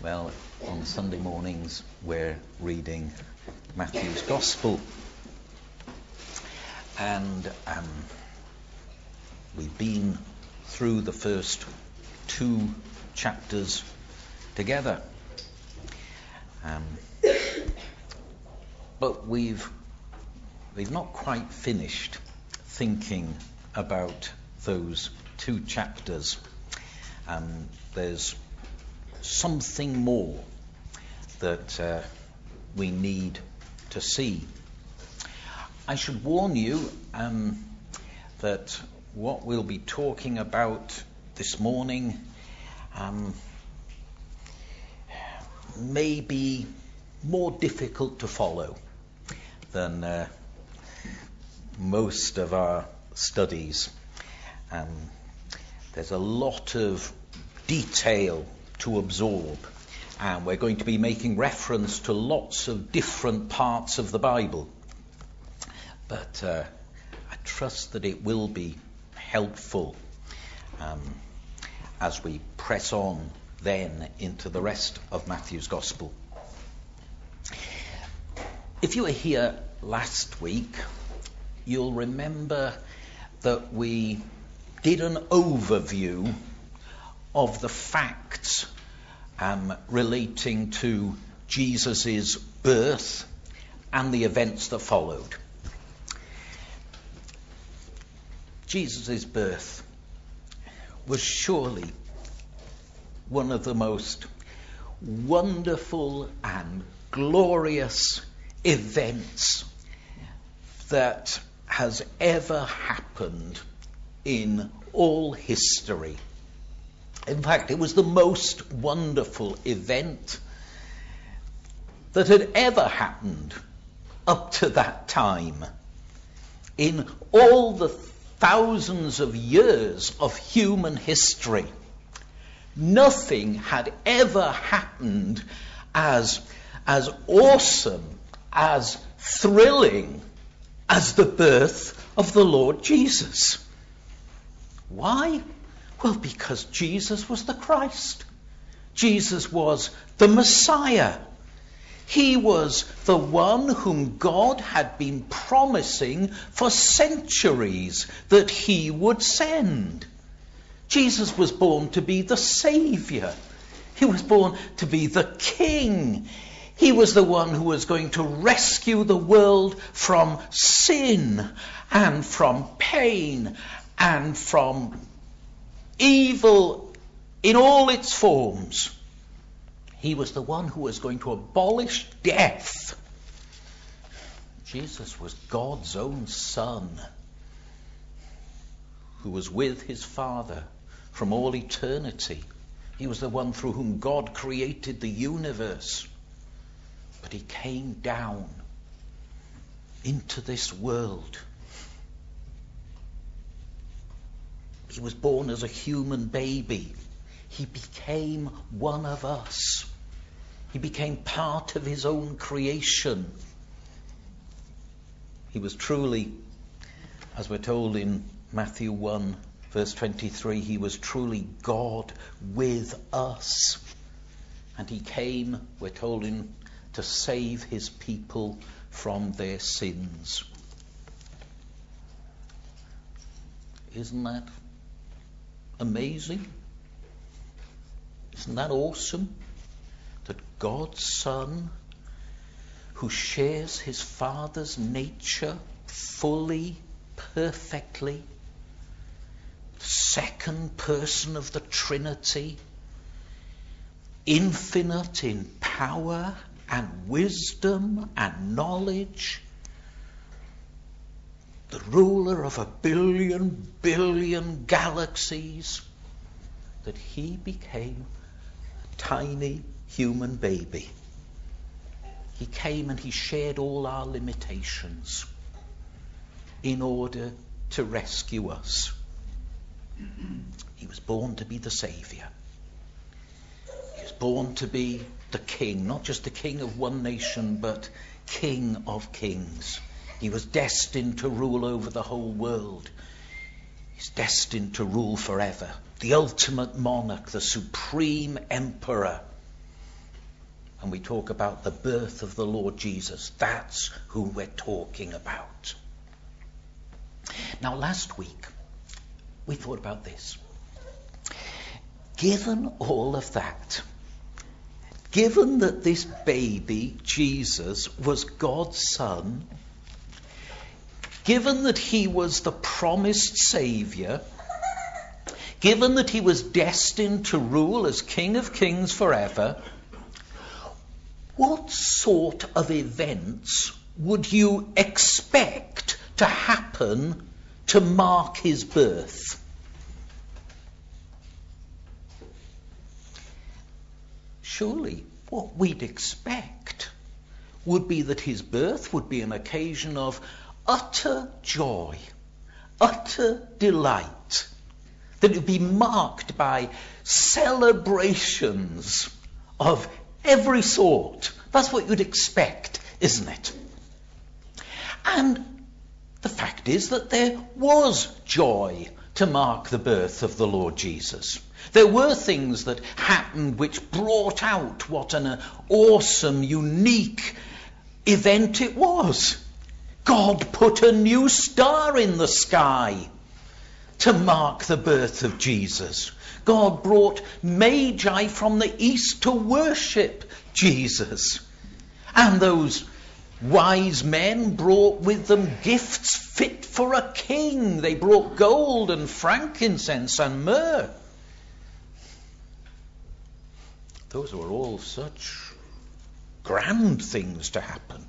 Well, on Sunday mornings we're reading Matthew's Gospel, and we've been through the first two chapters together, but we've not quite finished thinking about those two chapters. There's something more that we need to see. I should warn you that what we'll be talking about this morning may be more difficult to follow than most of our studies. There's a lot of detail to absorb, and we're going to be making reference to lots of different parts of the Bible. But I trust that it will be helpful as we press on then into the rest of Matthew's Gospel. If you were here last week, you'll remember that we did an overview of the facts relating to Jesus' birth and the events that followed. Jesus' birth was surely one of the most wonderful and glorious events that has ever happened in all history. In fact, it was the most wonderful event that had ever happened up to that time. In all the thousands of years of human history, nothing had ever happened as awesome, as thrilling as the birth of the Lord Jesus. Why? Well, because Jesus was the Christ. Jesus was the Messiah. He was the one whom God had been promising for centuries that he would send. Jesus was born to be the Saviour. He was born to be the King. He was the one who was going to rescue the world from sin and from pain and from evil in all its forms. He was the one who was going to abolish death. Jesus was God's own Son, who was with his Father from all eternity. He was the one through whom God created the universe. But he came down into this world. He was born as a human baby. He became one of us. He became part of his own creation. He was truly, as we're told in Matthew 1, verse 23, he was truly God with us. And he came, we're told, to save his people from their sins. Isn't that amazing? Isn't that awesome? That God's Son, who shares his Father's nature fully, perfectly, second person of the Trinity, infinite in power and wisdom and knowledge, the ruler of 1 billion galaxies, that he became a tiny human baby. He came and he shared all our limitations in order to rescue us. He was born to be the Saviour. He was born to be the King, not just the King of one nation, but King of kings. He was destined to rule over the whole world. He's destined to rule forever. The ultimate monarch, the supreme emperor. and we talk about the birth of the Lord Jesus, that's who we're talking about. Now, last week, we thought about this. Given all of that, given that this baby, Jesus, was God's son, given that he was the promised Saviour, given that he was destined to rule as King of Kings forever, what sort of events would you expect to happen to mark his birth? Surely what we'd expect would be that his birth would be an occasion of utter joy, utter delight, that it would be marked by celebrations of every sort. That's what you'd expect, isn't it? And the fact is that there was joy to mark the birth of the Lord Jesus. There were things that happened which brought out what an awesome, unique event it was. God put a new star in the sky to mark the birth of Jesus. God brought magi from the east to worship Jesus. And those wise men brought with them gifts fit for a king. They brought gold and frankincense and myrrh. Those were all such grand things to happen.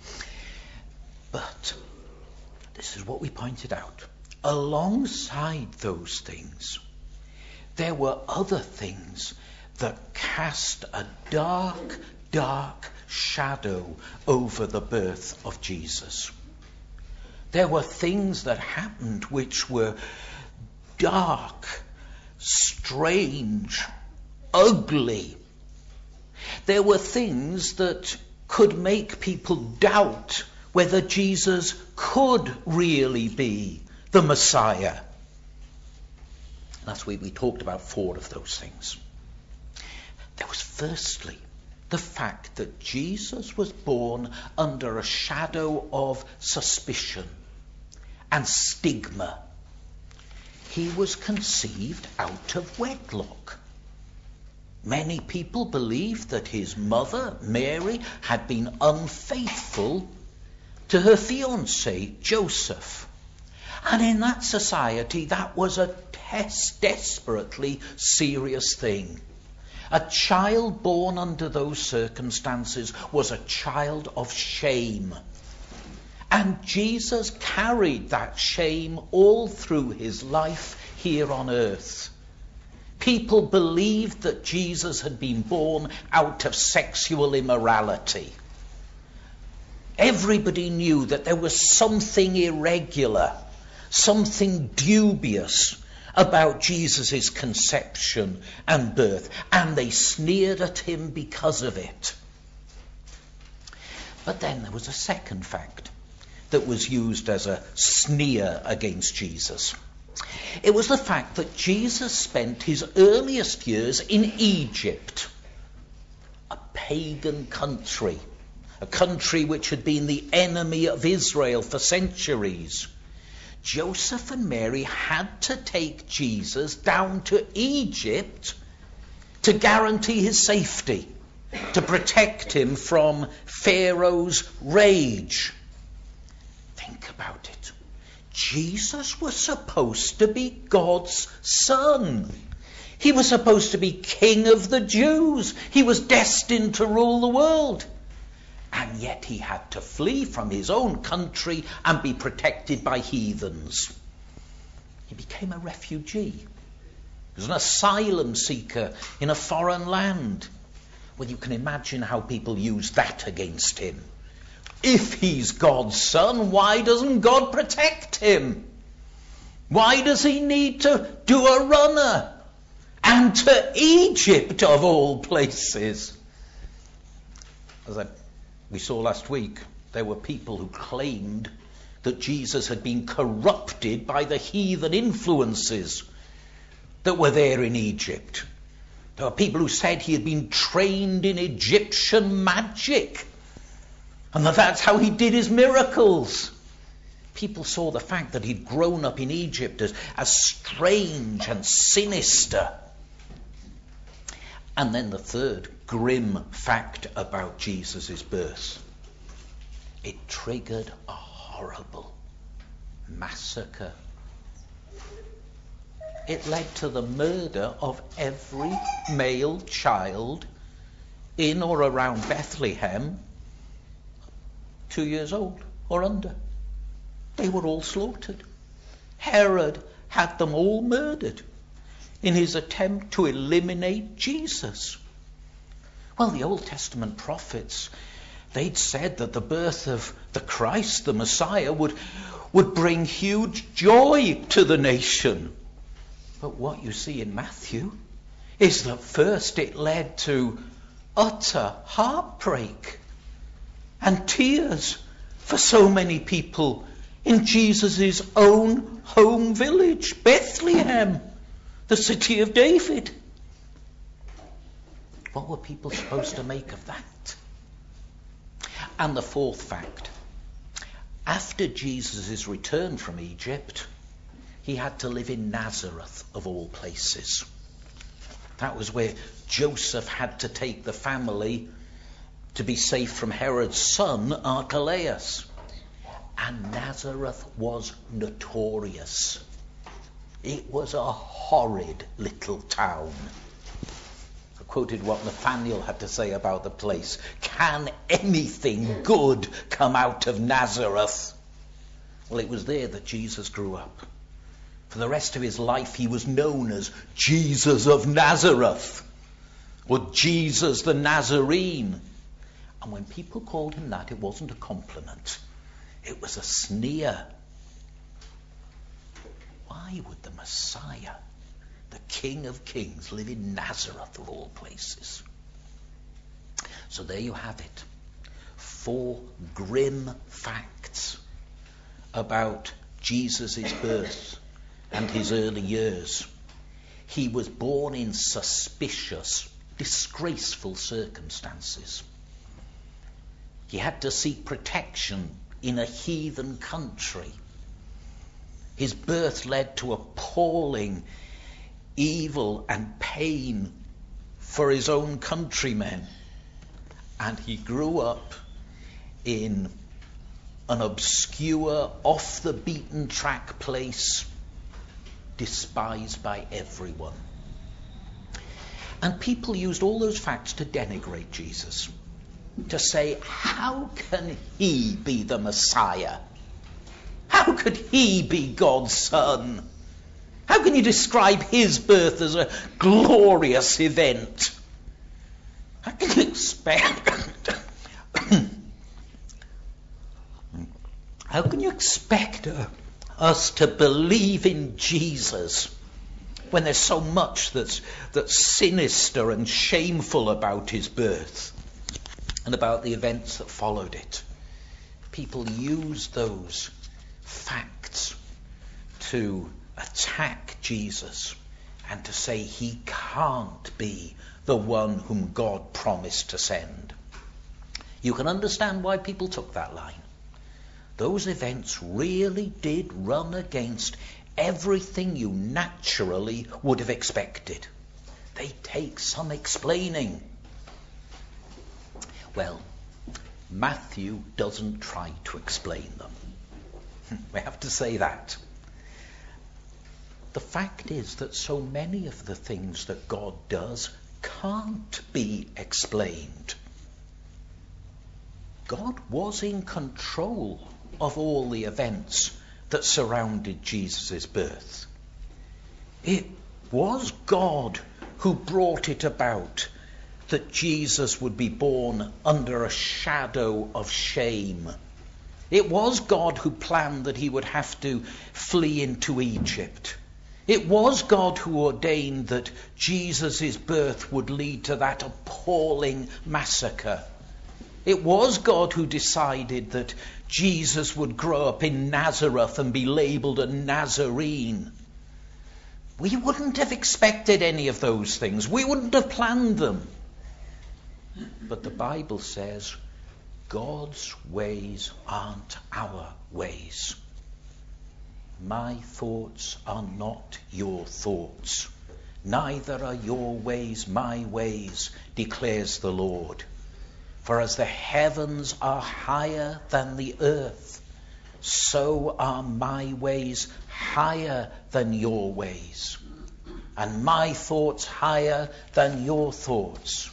But this is what we pointed out. Alongside those things, there were other things that cast a dark, dark shadow over the birth of Jesus. There were things that happened which were dark, strange, ugly. There were things that could make people doubt whether Jesus could really be the Messiah. Last week we talked about 4 of those things. There was firstly the fact that Jesus was born under a shadow of suspicion and stigma. He was conceived out of wedlock. Many people believed that his mother, Mary, had been unfaithful to her fiancé, Joseph. And in that society, that was a desperately serious thing. A child born under those circumstances was a child of shame. And Jesus carried that shame all through his life here on earth. People believed that Jesus had been born out of sexual immorality. Everybody knew that there was something irregular, something dubious about Jesus' conception and birth, and they sneered at him because of it. But then there was a second fact that was used as a sneer against Jesus. It was the fact that Jesus spent his earliest years in Egypt, a pagan country, a country which had been the enemy of Israel for centuries. Joseph and Mary had to take Jesus down to Egypt to guarantee his safety, to protect him from Pharaoh's rage. Think about it. Jesus was supposed to be God's son. He was supposed to be King of the Jews. He was destined to rule the world. And yet he had to flee from his own country and be protected by heathens. He became a refugee. He was an asylum seeker in a foreign land. Well, you can imagine how people used that against him. If he's God's son, why doesn't God protect him? Why does he need to do a runner? And to Egypt, of all places. As we saw last week, there were people who claimed that Jesus had been corrupted by the heathen influences that were there in Egypt. There were people who said he had been trained in Egyptian magic and that's how he did his miracles. People saw the fact that he'd grown up in Egypt as strange and sinister. And then the third grim fact about Jesus' birth. It triggered a horrible massacre. It led to the murder of every male child in or around Bethlehem 2 years old or under. They were all slaughtered. Herod had them all murdered in his attempt to eliminate Jesus. Well, the Old Testament prophets, they'd said that the birth of the Christ, the Messiah, would bring huge joy to the nation. But what you see in Matthew is that first it led to utter heartbreak and tears for so many people in Jesus' own home village, Bethlehem, the city of David. What were people supposed to make of that? And the fourth fact, after Jesus' return from Egypt, he had to live in Nazareth, of all places. That was where Joseph had to take the family to be safe from Herod's son, Archelaus. And Nazareth was notorious. It was a horrid little town. I quoted what Nathaniel had to say about the place. Can anything good come out of Nazareth? Well, it was there that Jesus grew up. For the rest of his life, he was known as Jesus of Nazareth, or Jesus the Nazarene. And when people called him that, it wasn't a compliment. It was a sneer. Why would the Messiah, the King of Kings, live in Nazareth of all places? So there you have it. 4 grim facts about Jesus' birth and his early years. He was born in suspicious, disgraceful circumstances. He had to seek protection in a heathen country. His birth led to appalling evil and pain for his own countrymen. And he grew up in an obscure, off-the-beaten-track place, despised by everyone. And people used all those facts to denigrate Jesus, to say, how can he be the Messiah? How could he be God's son? How can you describe his birth as a glorious event? How can you expect us to believe in Jesus when there's so much that's sinister and shameful about his birth and about the events that followed it? People use those facts to attack Jesus and to say he can't be the one whom God promised to send. You can understand why people took that line. Those events really did run against everything you naturally would have expected. They take some explaining. Well, Matthew doesn't try to explain them. We have to say that. The fact is that so many of the things that God does can't be explained. God was in control of all the events that surrounded Jesus' birth. It was God who brought it about that Jesus would be born under a shadow of shame. It was God who planned that he would have to flee into Egypt. It was God who ordained that Jesus' birth would lead to that appalling massacre. It was God who decided that Jesus would grow up in Nazareth and be labelled a Nazarene. We wouldn't have expected any of those things. We wouldn't have planned them. But the Bible says God's ways aren't our ways. My thoughts are not your thoughts. Neither are your ways my ways, declares the Lord. For as the heavens are higher than the earth, so are my ways higher than your ways, and my thoughts higher than your thoughts.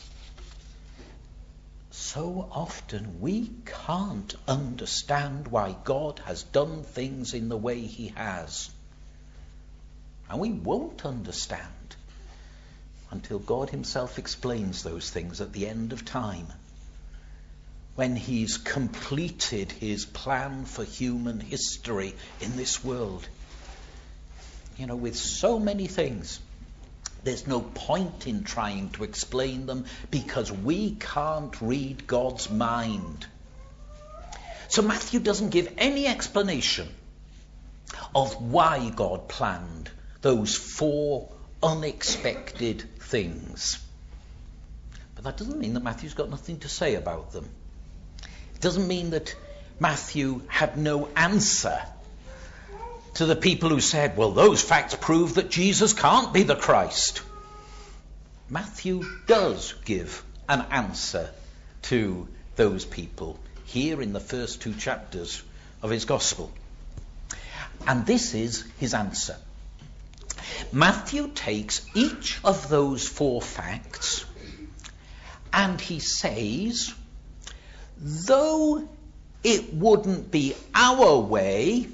So often we can't understand why God has done things in the way he has. And we won't understand until God himself explains those things at the end of time, when he's completed his plan for human history in this world. You know, with so many things, there's no point in trying to explain them because we can't read God's mind. So Matthew doesn't give any explanation of why God planned those 4 unexpected things. But that doesn't mean that Matthew's got nothing to say about them. It doesn't mean that Matthew had no answer to the people who said, well, those facts prove that Jesus can't be the Christ. Matthew does give an answer to those people here in the first 2 chapters of his gospel. And this is his answer. Matthew takes each of those 4 facts and he says, though it wouldn't be our way,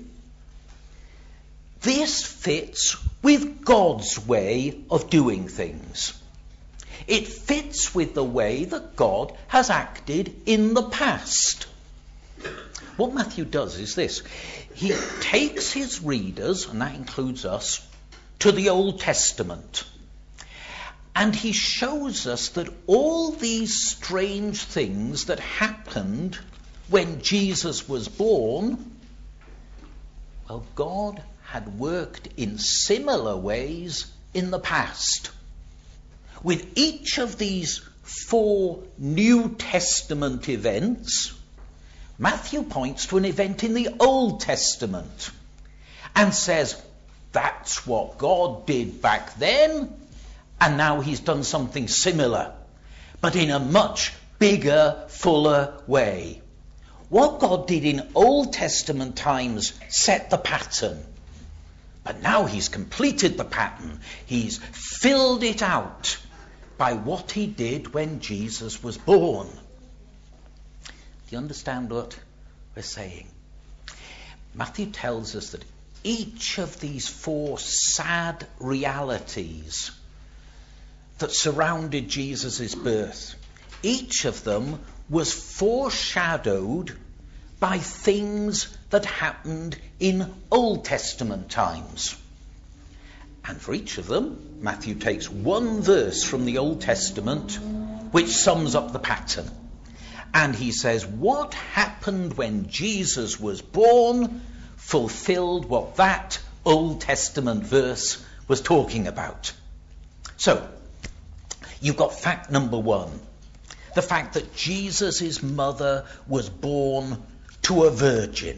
this fits with God's way of doing things. It fits with the way that God has acted in the past. What Matthew does is this. He takes his readers, and that includes us, to the Old Testament. And he shows us that all these strange things that happened when Jesus was born, well, God had worked in similar ways in the past. With each of these 4 New Testament events, Matthew points to an event in the Old Testament and says, that's what God did back then, and now he's done something similar, but in a much bigger, fuller way. What God did in Old Testament times set the pattern. But now he's completed the pattern. He's filled it out by what he did when Jesus was born. Do you understand what we're saying? Matthew tells us that each of these 4 sad realities that surrounded Jesus' birth, each of them was foreshadowed by things that happened in Old Testament times. And for each of them, Matthew takes 1 verse from the Old Testament which sums up the pattern. And he says, what happened when Jesus was born fulfilled what that Old Testament verse was talking about. So, you've got fact number 1. The fact that Jesus' mother was born to a virgin.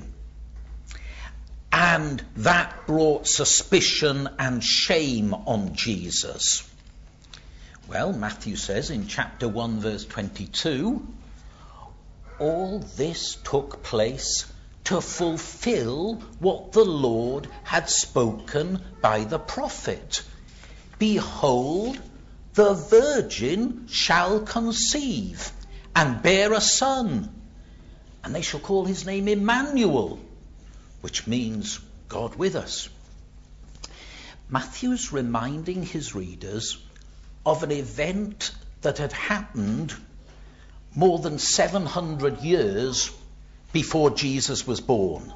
And that brought suspicion and shame on Jesus. Well, Matthew says in chapter 1, verse 22, all this took place to fulfill what the Lord had spoken by the prophet. Behold, the virgin shall conceive and bear a son, and they shall call his name Emmanuel, which means God with us. Matthew's reminding his readers of an event that had happened more than 700 years before Jesus was born.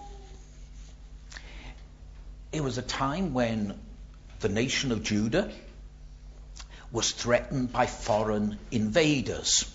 It was a time when the nation of Judah was threatened by foreign invaders.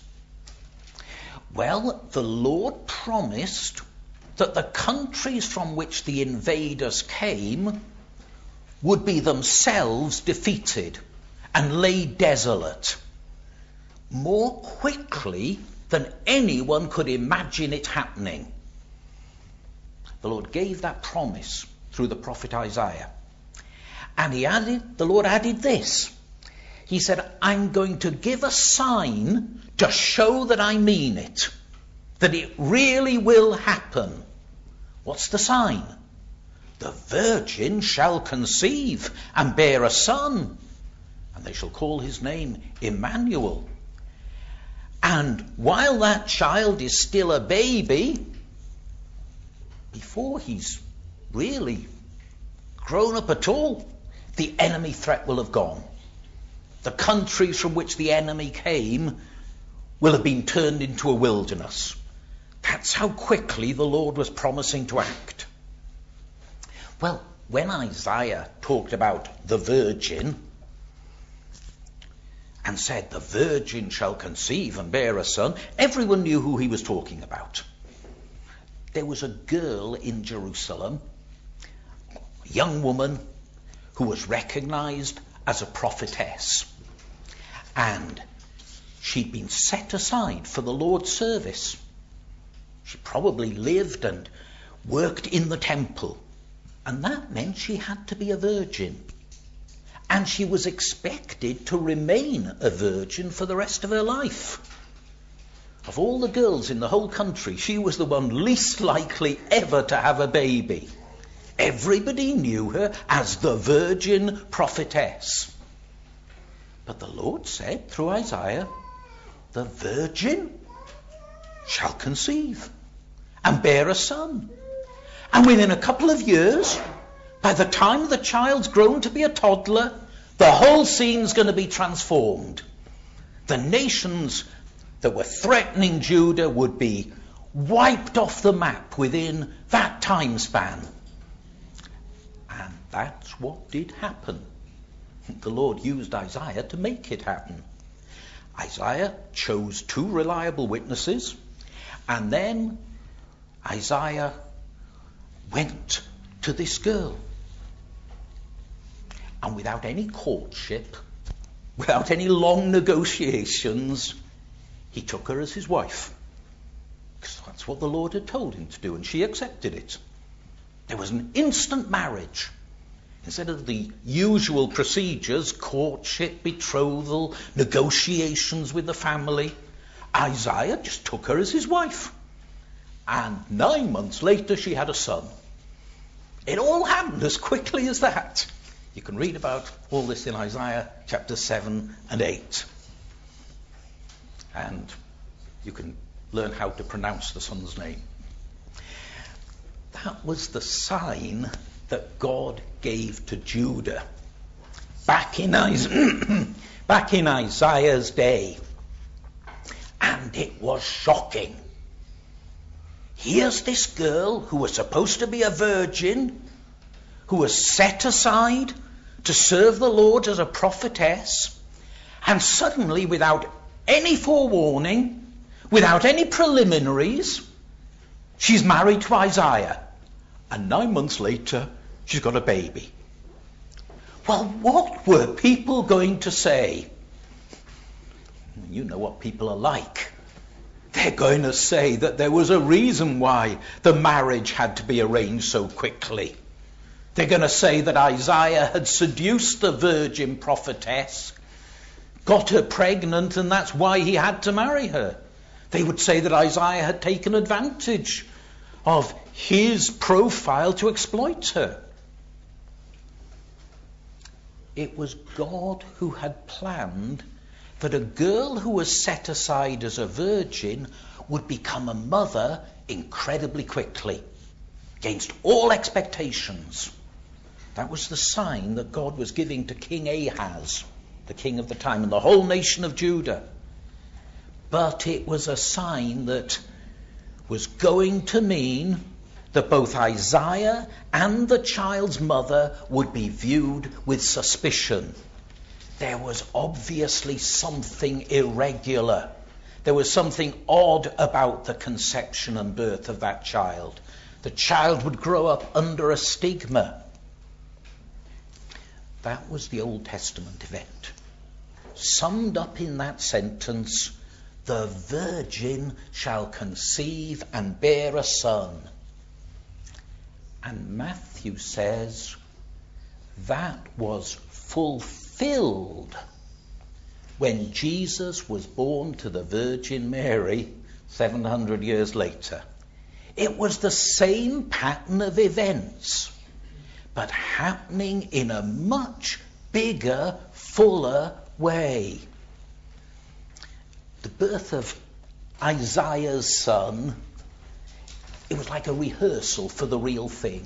Well, the Lord promised that the countries from which the invaders came would be themselves defeated and laid desolate more quickly than anyone could imagine it happening. The Lord gave that promise through the prophet Isaiah. And the Lord added this. He said, I'm going to give a sign to show that I mean it, that it really will happen. What's the sign? The virgin shall conceive and bear a son, and they shall call his name Emmanuel. And while that child is still a baby, before he's really grown up at all, the enemy threat will have gone. The countries from which the enemy came will have been turned into a wilderness. That's how quickly the Lord was promising to act. Well, when Isaiah talked about the virgin and said, the virgin shall conceive and bear a son, everyone knew who he was talking about. There was a girl in Jerusalem, a young woman, who was recognized as a prophetess. And she'd been set aside for the Lord's service. She probably lived and worked in the temple. And that meant she had to be a virgin. And she was expected to remain a virgin for the rest of her life. Of all the girls in the whole country, she was the one least likely ever to have a baby. Everybody knew her as the virgin prophetess. But the Lord said through Isaiah, the virgin shall conceive and bear a son. And within a couple of years, by the time the child's grown to be a toddler, the whole scene's going to be transformed. The nations that were threatening Judah would be wiped off the map within that time span. And that's what did happen. The Lord used Isaiah to make it happen. Isaiah chose 2 reliable witnesses, and then Isaiah went to this girl. And without any courtship, without any long negotiations, he took her as his wife. Because that's what the Lord had told him to do, and she accepted it. There was an instant marriage. Instead of the usual procedures, courtship, betrothal, negotiations with the family, Isaiah just took her as his wife. And 9 months later, she had a son. It all happened as quickly as that. You can read about all this in Isaiah chapter 7 and 8. And you can learn how to pronounce the son's name. That was the sign that God gave to Judah back in Isaiah's day. And it was shocking. Here's this girl who was supposed to be a virgin, who was set aside to serve the Lord as a prophetess, and suddenly, without any forewarning, without any preliminaries, she's married to Isaiah. And 9 months later, she's got a baby. Well, what were people going to say? You know what people are like. They're going to say that there was a reason why the marriage had to be arranged so quickly. They're going to say that Isaiah had seduced the virgin prophetess, got her pregnant, and that's why he had to marry her. They would say that Isaiah had taken advantage of his profile to exploit her. It was God who had planned that a girl who was set aside as a virgin would become a mother incredibly quickly, against all expectations. That was the sign that God was giving to King Ahaz, the king of the time, and the whole nation of Judah. But it was a sign that was going to mean that both Isaiah and the child's mother would be viewed with suspicion. There was obviously something irregular. There was something odd about the conception and birth of that child. The child would grow up under a stigma. That was the Old Testament event. Summed up in that sentence, the virgin shall conceive and bear a son. And Matthew says that was fulfilled when Jesus was born to the Virgin Mary 700 years later. It was the same pattern of events, but happening in a much bigger, fuller way. The birth of Isaiah's son, it was like a rehearsal for the real thing.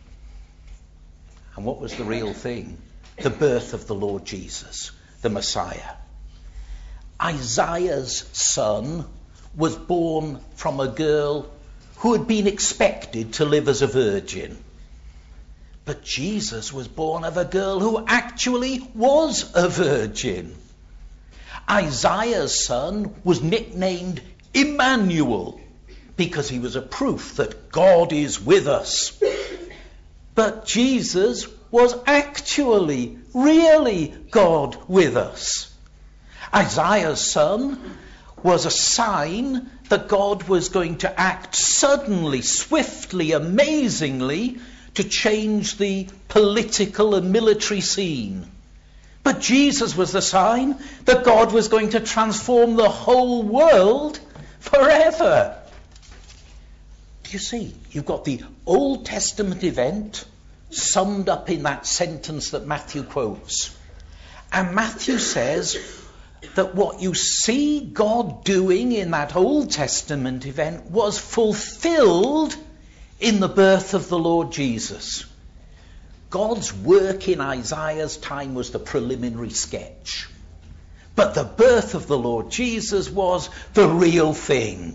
And what was the real thing? The birth of the Lord Jesus, the Messiah. Isaiah's son was born from a girl who had been expected to live as a virgin. But Jesus was born of a girl who actually was a virgin. Isaiah's son was nicknamed Emmanuel because he was a proof that God is with us. But Jesus was actually, really God with us. Isaiah's son was a sign that God was going to act suddenly, swiftly, amazingly to change the political and military scene. But Jesus was the sign that God was going to transform the whole world forever. Do you see? You've got the Old Testament event summed up in that sentence that Matthew quotes. And Matthew says that what you see God doing in that Old Testament event was fulfilled in the birth of the Lord Jesus. God's work in Isaiah's time was the preliminary sketch. But the birth of the Lord Jesus was the real thing.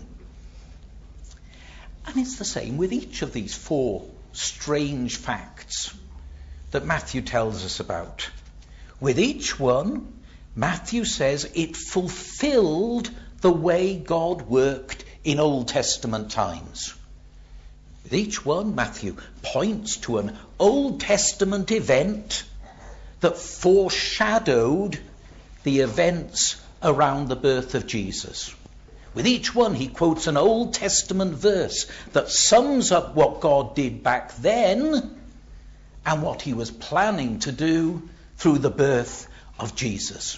And it's the same with each of these four strange facts that Matthew tells us about. With each one, Matthew says it fulfilled the way God worked in Old Testament times. With each one, Matthew points to an Old Testament event that foreshadowed the events around the birth of Jesus. With each one, he quotes an Old Testament verse that sums up what God did back then and what he was planning to do through the birth of Jesus.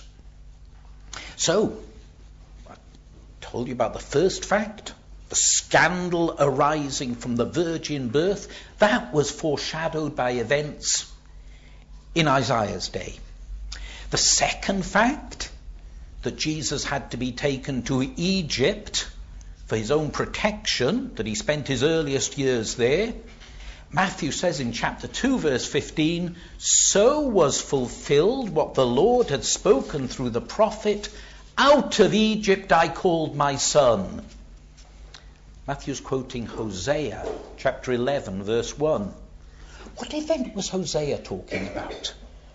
So, I told you about the first fact, the scandal arising from the virgin birth. That was foreshadowed by events in Isaiah's day. The second fact, that Jesus had to be taken to Egypt for his own protection, that he spent his earliest years there. Matthew says in chapter 2, verse 15, so was fulfilled what the Lord had spoken through the prophet, out of Egypt I called my son. Matthew's quoting Hosea, chapter 11, verse 1. What event was Hosea talking about?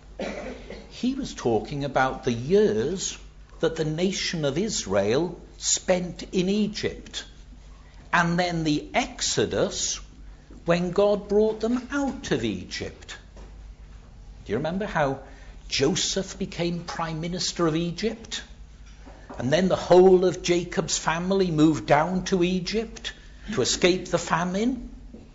He was talking about the years that the nation of Israel spent in Egypt. And then the Exodus, when God brought them out of Egypt. Do you remember how Joseph became prime minister of Egypt? And then the whole of Jacob's family moved down to Egypt to escape the famine.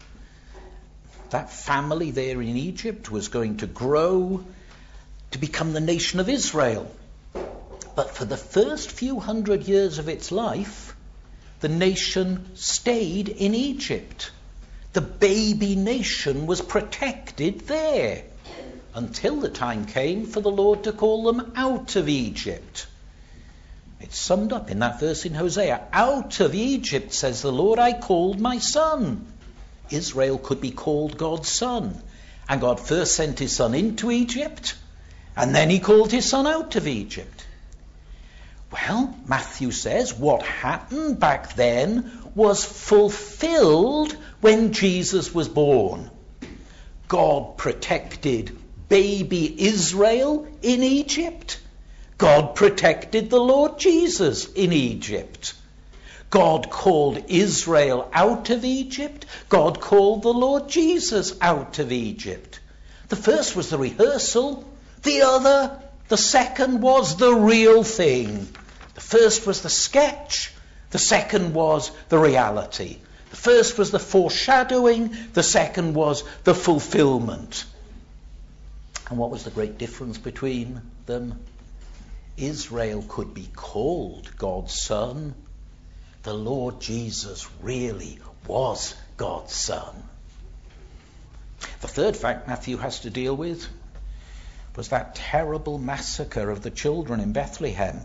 That family there in Egypt was going to grow to become the nation of Israel. But for the first few hundred years of its life, the nation stayed in Egypt. The baby nation was protected there until the time came for the Lord to call them out of Egypt. It's summed up in that verse in Hosea. Out of Egypt, says the Lord, I called my son. Israel could be called God's son. And God first sent his son into Egypt, and then he called his son out of Egypt. Well, Matthew says what happened back then was fulfilled when Jesus was born. God protected baby Israel in Egypt. God protected the Lord Jesus in Egypt. God called Israel out of Egypt. God called the Lord Jesus out of Egypt. The first was the rehearsal. The second was the real thing. The first was the sketch. The second was the reality. The first was the foreshadowing. The second was the fulfillment. And what was the great difference between them? Israel could be called God's son. The Lord Jesus really was God's son. The third fact Matthew has to deal with was that terrible massacre of the children in Bethlehem.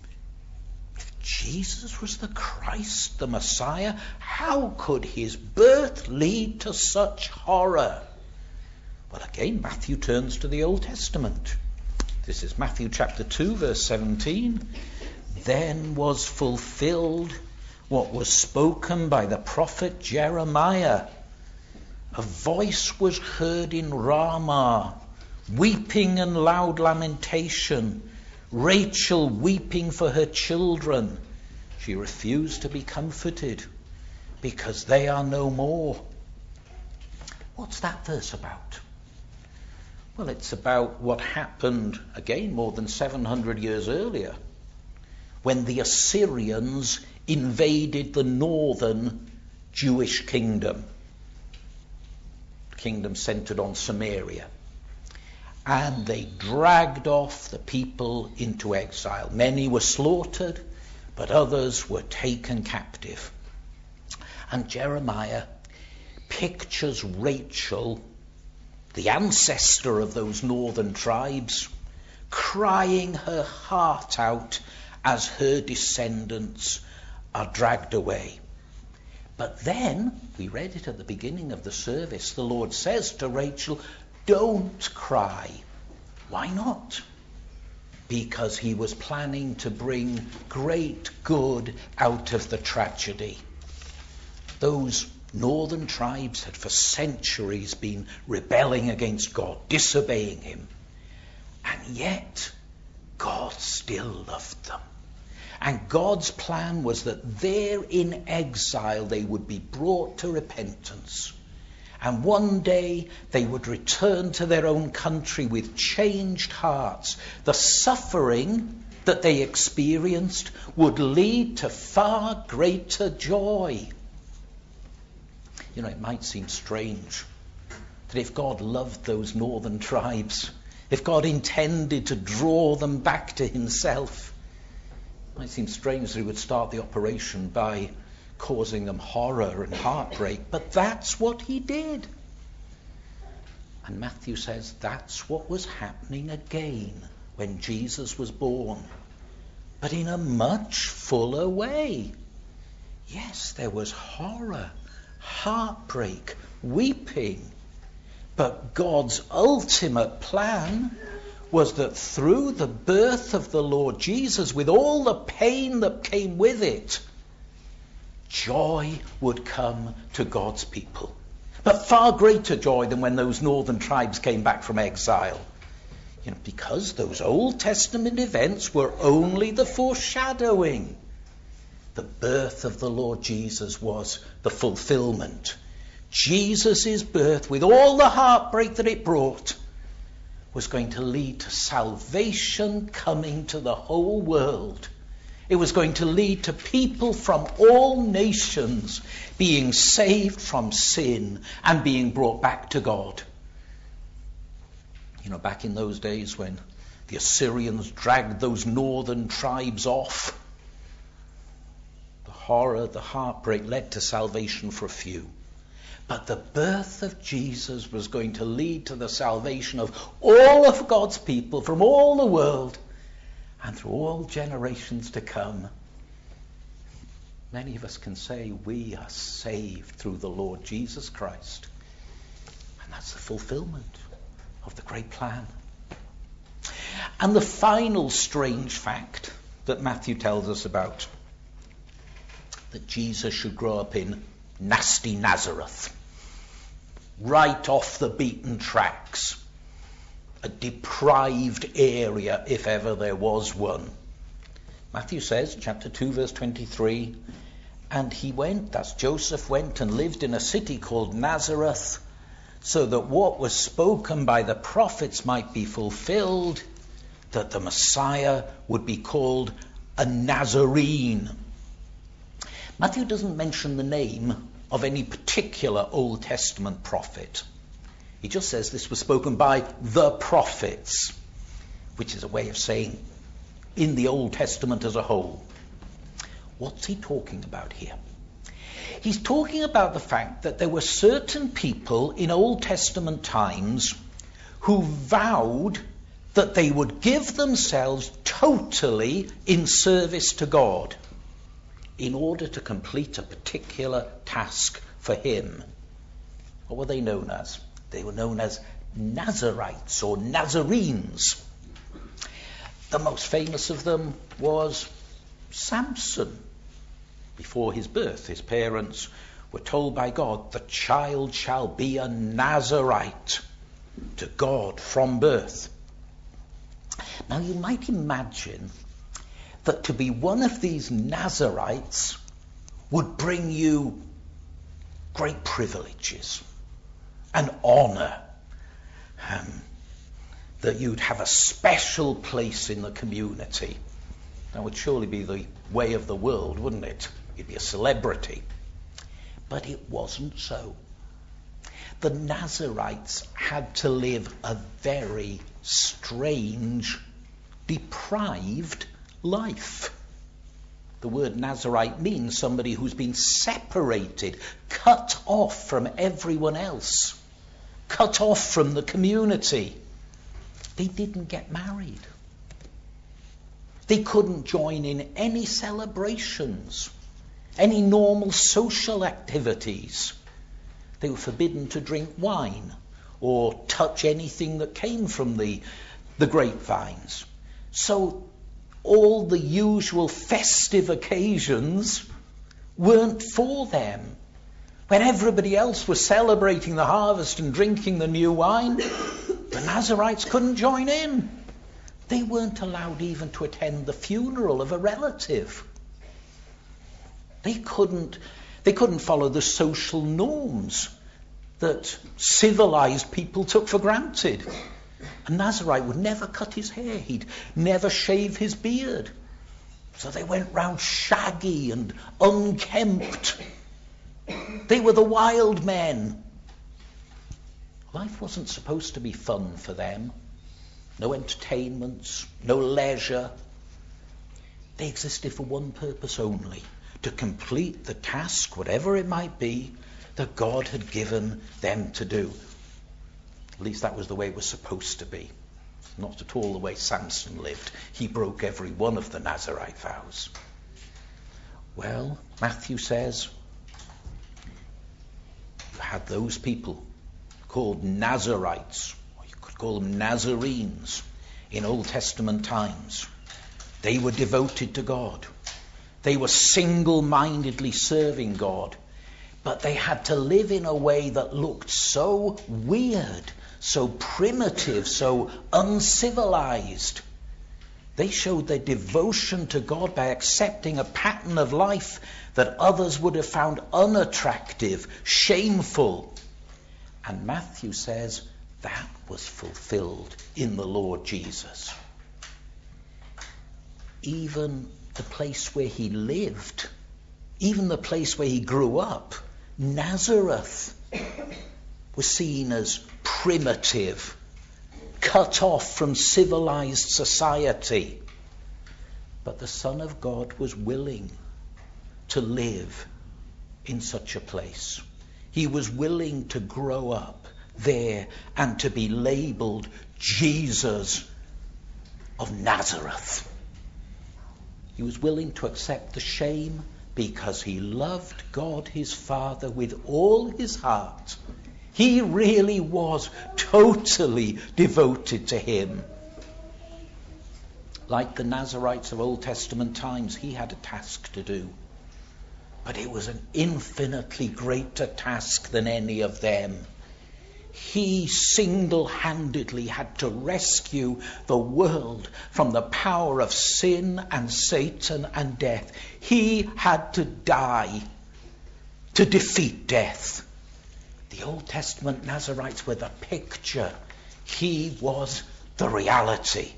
If Jesus was the Christ, the Messiah, how could his birth lead to such horror? Well, again, Matthew turns to the Old Testament. This is Matthew chapter 2, verse 17. Then was fulfilled what was spoken by the prophet Jeremiah. A voice was heard in Ramah, weeping and loud lamentation, Rachel weeping for her children. She refused to be comforted because they are no more. What's that verse about? Well, it's about what happened, again, more than 700 years earlier, when the Assyrians invaded the northern Jewish kingdom. The kingdom centered on Samaria. And they dragged off the people into exile. Many were slaughtered, but others were taken captive. And Jeremiah pictures Rachel, the ancestor of those northern tribes, crying her heart out as her descendants are dragged away. But then, we read it at the beginning of the service, the Lord says to Rachel, don't cry. Why not? Because he was planning to bring great good out of the tragedy. Those northern tribes had for centuries been rebelling against God, disobeying him. And yet, God still loved them. And God's plan was that there in exile they would be brought to repentance. And one day they would return to their own country with changed hearts. The suffering that they experienced would lead to far greater joy. You know, it might seem strange that if God loved those northern tribes, if God intended to draw them back to himself, it might seem strange that he would start the operation by causing them horror and heartbreak, but that's what he did. And Matthew says that's what was happening again when Jesus was born, but in a much fuller way. Yes, there was horror, heartbreak, weeping, but God's ultimate plan was that through the birth of the Lord Jesus, with all the pain that came with it, joy would come to God's people. But far greater joy than when those northern tribes came back from exile. You know, because those Old Testament events were only the foreshadowing. The birth of the Lord Jesus was the fulfillment. Jesus' birth, with all the heartbreak that it brought, was going to lead to salvation coming to the whole world. It was going to lead to people from all nations being saved from sin and being brought back to God. You know, back in those days when the Assyrians dragged those northern tribes off, the horror, the heartbreak led to salvation for a few. But the birth of Jesus was going to lead to the salvation of all of God's people from all the world and through all generations to come. Many of us can say we are saved through the Lord Jesus Christ. And that's the fulfillment of the great plan. And the final strange fact that Matthew tells us about, that Jesus should grow up in nasty Nazareth, right off the beaten tracks, a deprived area if ever there was one. Matthew says, chapter 2, verse 23, and he went, that's Joseph went and lived in a city called Nazareth so that what was spoken by the prophets might be fulfilled, that the Messiah would be called a Nazarene. Matthew doesn't mention the name of any particular Old Testament prophet. He just says this was spoken by the prophets, which is a way of saying in the Old Testament as a whole. What's he talking about here? He's talking about the fact that there were certain people in Old Testament times who vowed that they would give themselves totally in service to God in order to complete a particular task for him. What were they known as? They were known as Nazarites or Nazarenes. The most famous of them was Samson. Before his birth, his parents were told by God, the child shall be a Nazarite to God from birth. Now you might imagine that to be one of these Nazarites would bring you great privileges and honor, that you'd have a special place in the community. That would surely be the way of the world, wouldn't it? You'd be a celebrity. But it wasn't so. The Nazarites had to live a very strange, deprived life. The word Nazarite means somebody who's been separated, cut off from everyone else, cut off from the community. They didn't get married. They couldn't join in any celebrations, any normal social activities. They were forbidden to drink wine or touch anything that came from the grapevines. So all the usual festive occasions weren't for them. When everybody else was celebrating the harvest and drinking the new wine, the Nazarites couldn't join in. They weren't allowed even to attend the funeral of a relative. They couldn't follow the social norms that civilized people took for granted. A Nazarite would never cut his hair. He'd never shave his beard. So they went round shaggy and unkempt. They were the wild men. Life wasn't supposed to be fun for them. No entertainments, no leisure. They existed for one purpose only, to complete the task, whatever it might be, that God had given them to do. At least that was the way it was supposed to be. Not at all the way Samson lived. He broke every one of the Nazarite vows. Well, Matthew says, you had those people called Nazarites, or you could call them Nazarenes in Old Testament times. They were devoted to God. They were single-mindedly serving God. But they had to live in a way that looked so weird, so primitive, so uncivilized. They showed their devotion to God by accepting a pattern of life that others would have found unattractive, shameful. And Matthew says that was fulfilled in the Lord Jesus. Even the place where he lived, even the place where he grew up, Nazareth, was seen as primitive, cut off from civilized society. But the Son of God was willing to live in such a place. He was willing to grow up there and to be labeled Jesus of Nazareth. He was willing to accept the shame because he loved God his Father with all his heart. He really was totally devoted to him. Like the Nazarites of Old Testament times, he had a task to do. But it was an infinitely greater task than any of them. He single-handedly had to rescue the world from the power of sin and Satan and death. He had to die to defeat death. The Old Testament Nazarites were the picture. He was the reality.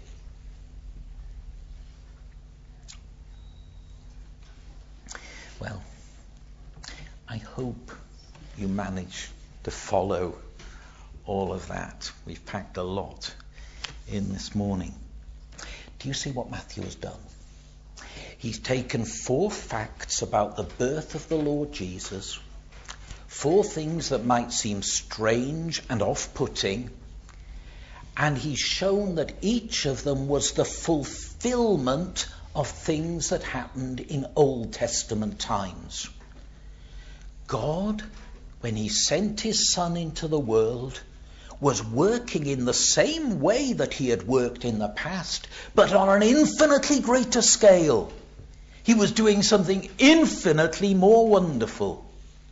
Well, I hope you manage to follow all of that. We've packed a lot in this morning. Do you see what Matthew has done? He's taken 4 facts about the birth of the Lord Jesus, 4 things that might seem strange and off-putting, and he's shown that each of them was the fulfillment of things that happened in Old Testament times. God, when he sent his Son into the world, was working in the same way that he had worked in the past, but on an infinitely greater scale. He was doing something infinitely more wonderful.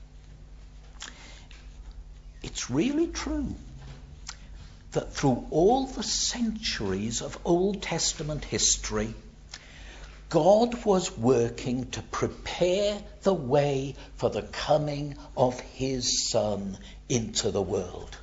It's really true that through all the centuries of Old Testament history, God was working to prepare the way for the coming of his Son into the world.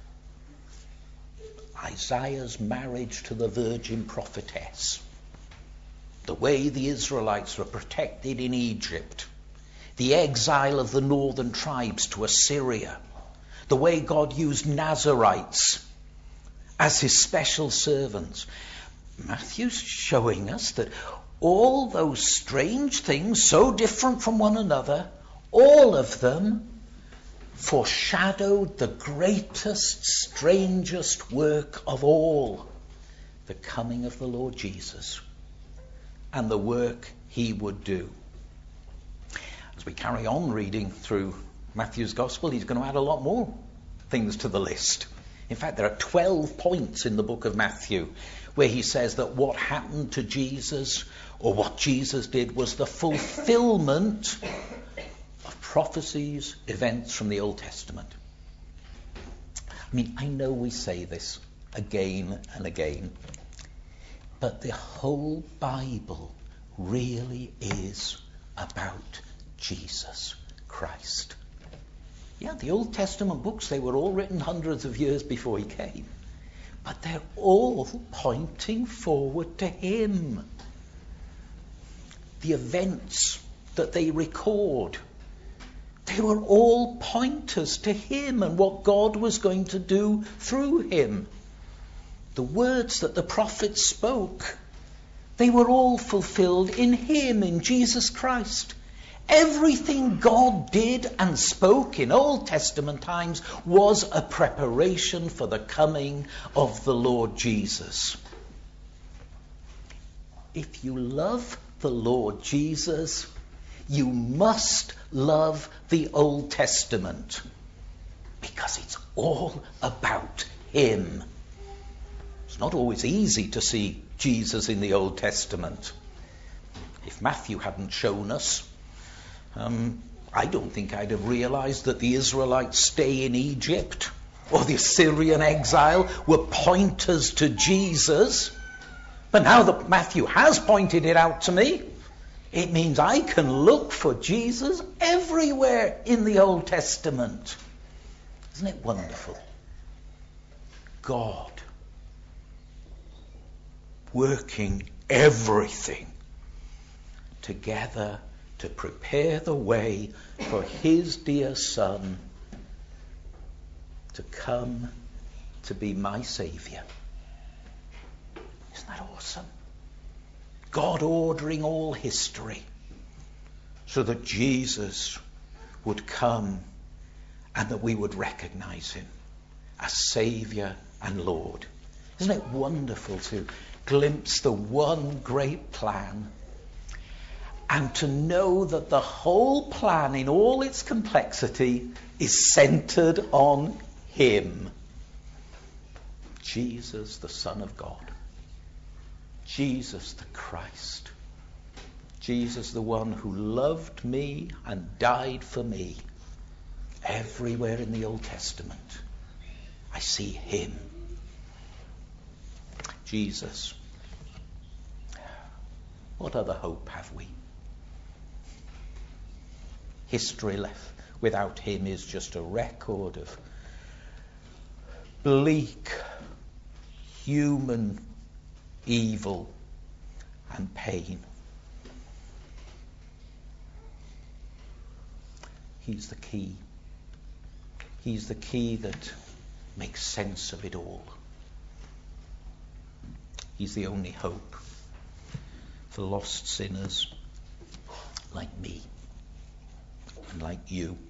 Isaiah's marriage to the virgin prophetess, the way the Israelites were protected in Egypt, the exile of the northern tribes to Assyria, the way God used Nazarites as his special servants. Matthew's showing us that all those strange things, so different from one another, all of them foreshadowed the greatest, strangest work of all, the coming of the Lord Jesus and the work he would do. As we carry on reading through Matthew's Gospel, he's going to add a lot more things to the list. In fact, there are 12 points in the book of Matthew where he says that what happened to Jesus, or what Jesus did, was the fulfillment of prophecies, events from the Old Testament. I mean, I know we say this again and again, but the whole Bible really is about Jesus Christ. Yeah, the Old Testament books, they were all written hundreds of years before he came. But they're all pointing forward to him. The events that they record, they were all pointers to him and what God was going to do through him. The words that the prophets spoke, they were all fulfilled in him, in Jesus Christ. Everything God did and spoke in Old Testament times was a preparation for the coming of the Lord Jesus. If you love the Lord Jesus, you must love the Old Testament, because it's all about him. It's not always easy to see Jesus in the Old Testament. If Matthew hadn't shown us, I don't think I'd have realized that the Israelites' stay in Egypt or the Assyrian exile were pointers to Jesus. But now that Matthew has pointed it out to me, it means I can look for Jesus everywhere in the Old Testament. Isn't it wonderful? God working everything together to prepare the way for his dear Son to come to be my Saviour. Isn't that awesome? God ordering all history so that Jesus would come and that we would recognize him as Saviour and Lord. Isn't it wonderful to glimpse the one great plan and to know that the whole plan in all its complexity is centered on him? Jesus, the Son of God. Jesus, the Christ. Jesus, the one who loved me and died for me. Everywhere in the Old Testament, I see him. Jesus. What other hope have we? History left without him is just a record of bleak human evil and pain. He's the key. He's the key that makes sense of it all. He's the only hope for lost sinners like me and like you.